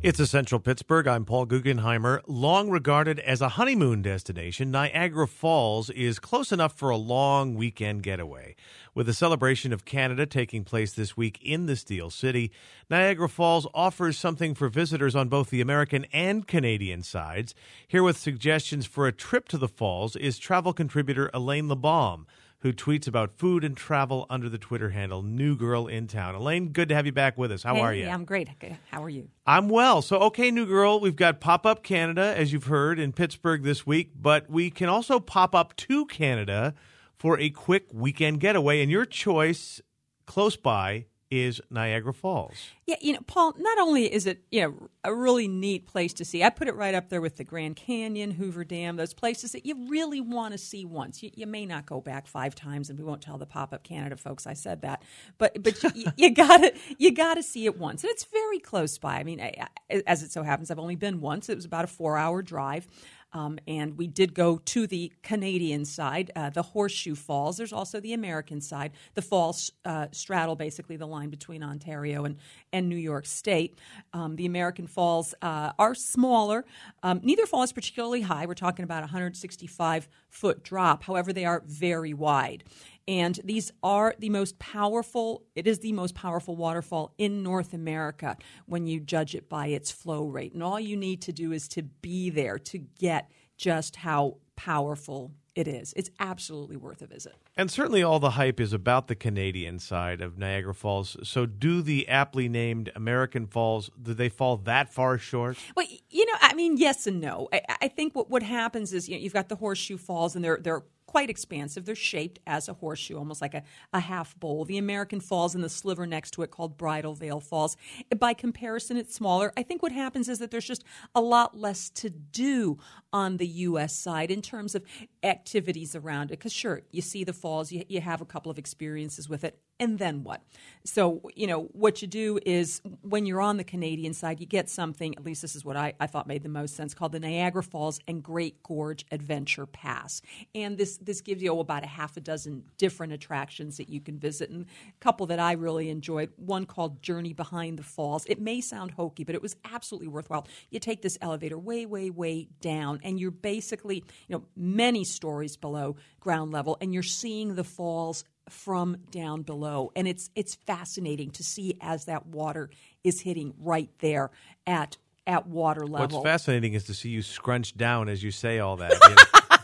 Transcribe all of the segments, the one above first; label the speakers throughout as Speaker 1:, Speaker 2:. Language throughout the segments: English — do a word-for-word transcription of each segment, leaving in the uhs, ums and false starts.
Speaker 1: It's Essential Pittsburgh. I'm Paul Guggenheimer. Long regarded as a honeymoon destination, Niagara Falls is close enough for a long weekend getaway. With the celebration of Canada taking place this week in the Steel City, Niagara Falls offers something for visitors on both the American and Canadian sides. Here with suggestions for a trip to the falls is travel contributor Elaine LeBaum, who tweets about food and travel under the Twitter handle New Girl in Town. Elaine, good to have you back with us. How
Speaker 2: hey,
Speaker 1: are you?
Speaker 2: I'm great. How are you?
Speaker 1: I'm well. So, okay, New Girl, we've got Pop-Up Canada, as you've heard, in Pittsburgh this week, but we can also pop up to Canada for a quick weekend getaway, and your choice close by is Niagara Falls.
Speaker 2: Yeah, you know, Paul, not only is it, you know, a really neat place to see, I put it right up there with the Grand Canyon, Hoover Dam, those places that you really want to see once. You, you may not go back five times, and we won't tell the Pop-Up Canada folks I said that, but but you, you gotta you gotta see it once, and it's very close by. I mean, I, I, as it so happens, I've only been once. It was about a four-hour drive. Um, and we did go to the Canadian side, uh, the Horseshoe Falls. There's also the American side. The falls uh, straddle basically the line between Ontario and, and New York State. Um, the American falls uh, are smaller. Um, neither fall is particularly high. We're talking about a one hundred sixty-five foot drop. However, they are very wide. And these are the most powerful, it is the most powerful waterfall in North America when you judge it by its flow rate. And all you need to do is to be there to get just how powerful it is. It's absolutely worth a visit.
Speaker 1: And certainly all the hype is about the Canadian side of Niagara Falls. So do the aptly named American Falls, do they fall that far short?
Speaker 2: Well, you know, I mean, yes and no. I, I think what, what happens is, you know, you've got the Horseshoe Falls, and they're they're quite expansive. They're shaped as a horseshoe, almost like a, a half bowl. The American Falls and the sliver next to it called Bridal Veil Falls. By comparison, it's smaller. I think what happens is that there's just a lot less to do on the U S side in terms of activities around it. Because sure, you see the falls, you, you have a couple of experiences with it, and then what? So, you know, what you do is when you're on the Canadian side, you get something, at least this is what I, I thought made the most sense, called the Niagara Falls and Great Gorge Adventure Pass. And this This gives you oh, about a half a dozen different attractions that you can visit. And a couple that I really enjoyed, one called Journey Behind the Falls. It may sound hokey, but it was absolutely worthwhile. You take this elevator way, way, way down, and you're basically, you know, many stories below ground level, and you're seeing the falls from down below. And it's it's fascinating to see as that water is hitting right there at at water level.
Speaker 1: What's fascinating is to see you scrunch down as you say all that. You know?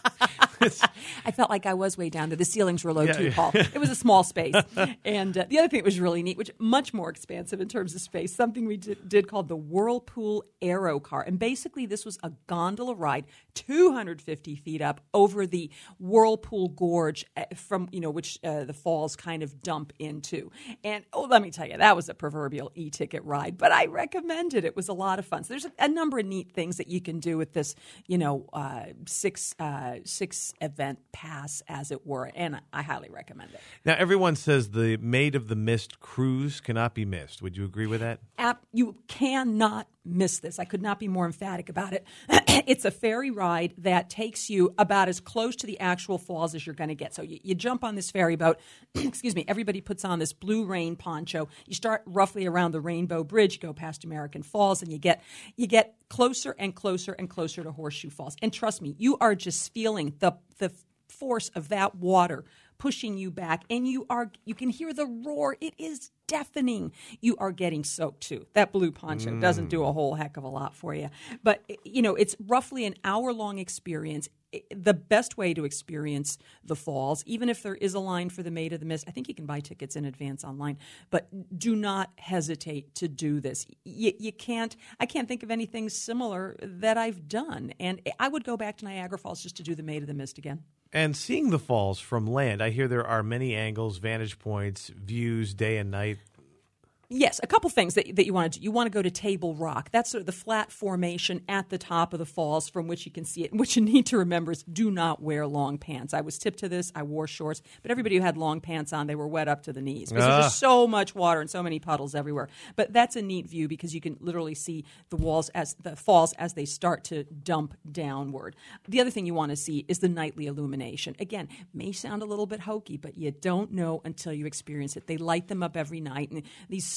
Speaker 2: I felt like I was way down there. The ceilings were low
Speaker 1: yeah,
Speaker 2: too,
Speaker 1: yeah.
Speaker 2: Paul. It was a small space. And uh, the other thing that was really neat, which much more expansive in terms of space, something we did, did called the Whirlpool Aero Car. And basically this was a gondola ride two hundred fifty feet up over the Whirlpool Gorge from, you know, which uh, the falls kind of dump into. And oh, let me tell you, that was a proverbial e-ticket ride, but I recommend it. It was a lot of fun. So there's a, a number of neat things that you can do with this, you know, uh, six uh, six event pass, as it were, and I highly recommend it.
Speaker 1: Now, everyone says the Maid of the Mist cruise cannot be missed. Would you agree with that?
Speaker 2: App, you cannot miss this. I could not be more emphatic about it. It's a ferry ride that takes you about as close to the actual falls as you're going to get. So you, you jump on this ferry boat. Excuse me. Everybody puts on this blue rain poncho. You start roughly around the Rainbow Bridge, you go past American Falls, and you get you get closer and closer and closer to Horseshoe Falls. And trust me, you are just feeling the the force of that water pushing you back, and you are you can hear the roar. It is deafening. You are getting soaked too. That blue poncho mm. doesn't do a whole heck of a lot for you. But, you know, it's roughly an hour-long experience. The best way to experience the falls, even if there is a line for the Maid of the Mist, I think you can buy tickets in advance online, but do not hesitate to do this. You, you can't, I can't think of anything similar that I've done. And I would go back to Niagara Falls just to do the Maid of the Mist again.
Speaker 1: And seeing the falls from land, I hear there are many angles, vantage points, views, day and night.
Speaker 2: Yes, a couple things that, that you want to do. You want to go to Table Rock. That's sort of the flat formation at the top of the falls from which you can see it. And what you need to remember is do not wear long pants. I was tipped to this. I wore shorts. But everybody who had long pants on, they were wet up to the knees because ah. there's just so much water and so many puddles everywhere. But that's a neat view because you can literally see the walls as the falls as they start to dump downward. The other thing you want to see is the nightly illumination. Again, may sound a little bit hokey, but you don't know until you experience it. They light them up every night, and these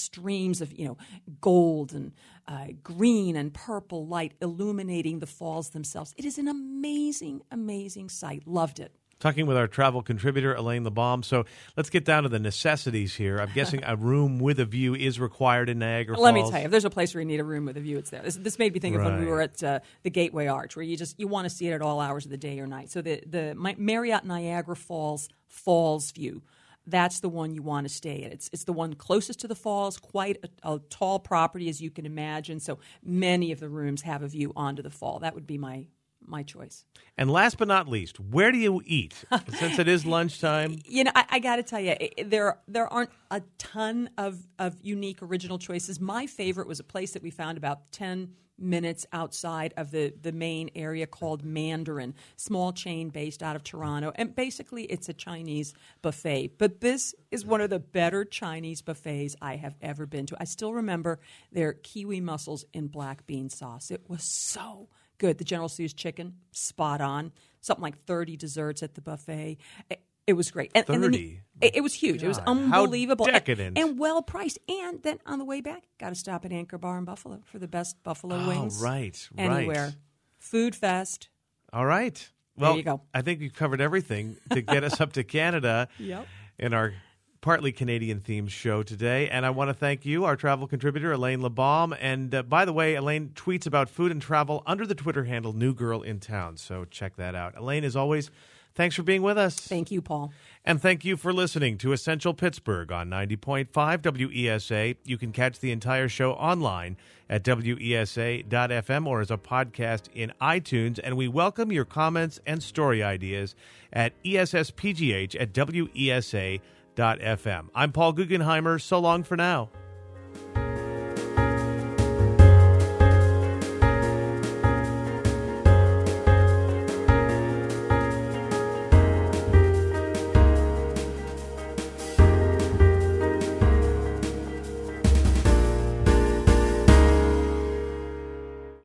Speaker 2: streams of, you know, gold and uh, green and purple light illuminating the falls themselves. It is an amazing, amazing sight. Loved it.
Speaker 1: Talking with our travel contributor, Elaine LeBaum. So let's get down to the necessities here. I'm guessing a room with a view is required in Niagara Falls.
Speaker 2: Let me tell you, if there's a place where you need a room with a view, it's there. This, this made me think
Speaker 1: right.
Speaker 2: of when we were at uh, the Gateway Arch, where you just you want to see it at all hours of the day or night. So the, the Marriott Niagara Falls Falls view, that's the one you want to stay at. It's it's the one closest to the falls, quite a, a tall property, as you can imagine. So many of the rooms have a view onto the fall. That would be my my choice.
Speaker 1: And last but not least, where do you eat? Since it is lunchtime.
Speaker 2: You know, I, I got to tell you, there there aren't a ton of, of unique original choices. My favorite was a place that we found about ten minutes outside of the, the main area called Mandarin, small chain based out of Toronto. And basically, it's a Chinese buffet. But this is one of the better Chinese buffets I have ever been to. I still remember their kiwi mussels in black bean sauce. It was so good. The General Tso's chicken, spot on. Something like thirty desserts at the buffet. It, it was great. And,
Speaker 1: thirty?
Speaker 2: And then the, it, it was huge.
Speaker 1: God,
Speaker 2: it was unbelievable.
Speaker 1: How decadent.
Speaker 2: And, and well priced. And then on the way back, got to stop at Anchor Bar in Buffalo for the best buffalo
Speaker 1: oh,
Speaker 2: wings.
Speaker 1: right, right.
Speaker 2: Anywhere. Food Fest.
Speaker 1: All right. Well,
Speaker 2: there you go.
Speaker 1: I think we've covered everything to get us up to Canada
Speaker 2: Yep.
Speaker 1: in our partly Canadian-themed show today. And I want to thank you, our travel contributor, Elaine LeBaum. And uh, by the way, Elaine tweets about food and travel under the Twitter handle New Girl in Town. So check that out. Elaine, as always, thanks for being with us.
Speaker 2: Thank you, Paul.
Speaker 1: And thank you for listening to Essential Pittsburgh on ninety point five W E S A. You can catch the entire show online at W E S A dot F M or as a podcast in iTunes. And we welcome your comments and story ideas at E S S P G H at W E S A dot F M. I'm Paul Guggenheimer. So long for now.